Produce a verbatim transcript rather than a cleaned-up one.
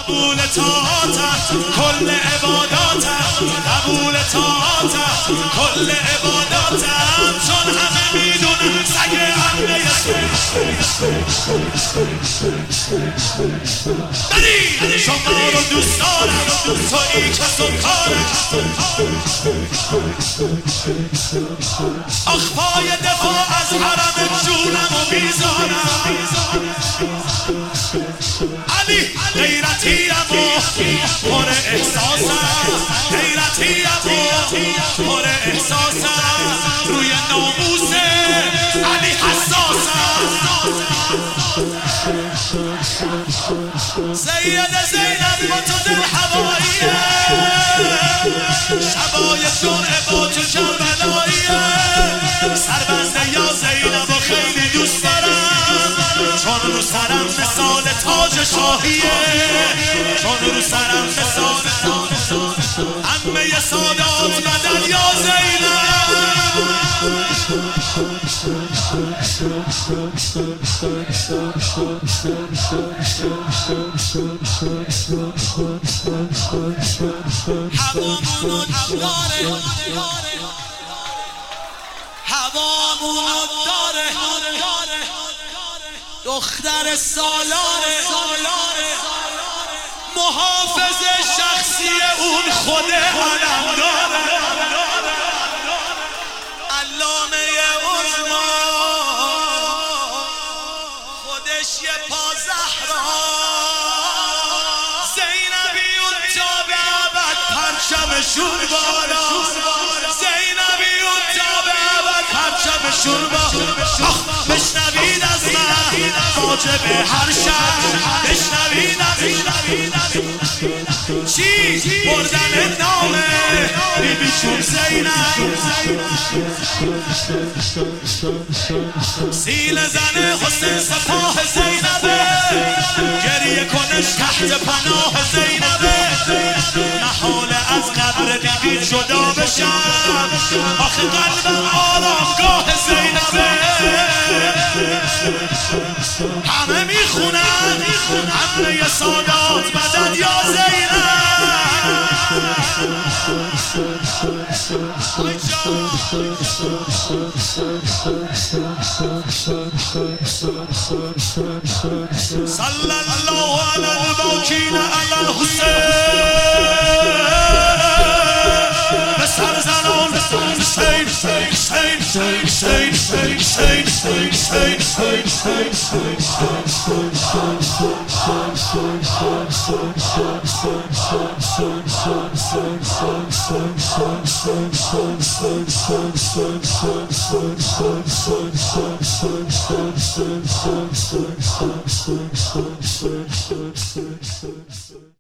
قبول طاعتت کل عباداتت، قبول طاعتت کل عباداتت، چون همه میدونن سگ عمه داری شما رو دوست دارم، تو ای کس و کارم، اخفای دفاع از حرم جونم و میزارم. علی غیرتیم و پر احساسم، غیرتیم و پر احساسم، روی ناموس علی حساسم. سید زینب با تو دل هواییه، شبای جرعه با تو کربلاییه، سربنده یا زینب و خیلی دوست دارم، چون رو سرم مثال تاج شاهیه، چون رو سرم مثال عمه سادات مدد یا زینب. هوامونو داره، هوامونو داره، دختر سالاره، محافظ شخصی اون خود علم داره، علامه عظما خودش یه پا زهرا، زینبیون تا به ابد پرچمشون بالا، زینبیون تا به ابد پرچمشون بالا. بشنوید از من واجب هر شب، بشنوید از چی بردن نامه بیبیشون زینب، سیل زن حسین سپاه زینبه، گریه کنش تحت پناه زینبه، نحاله از قبر بیبی جدا بشم، آخه قلبم آرامگاه زینبه. همه میخونن عمه سادات مدد یا زینب. صلی الله علی الباکین علی الحسین، به سر زنان حسین حسین حسین حسین حسین حسین.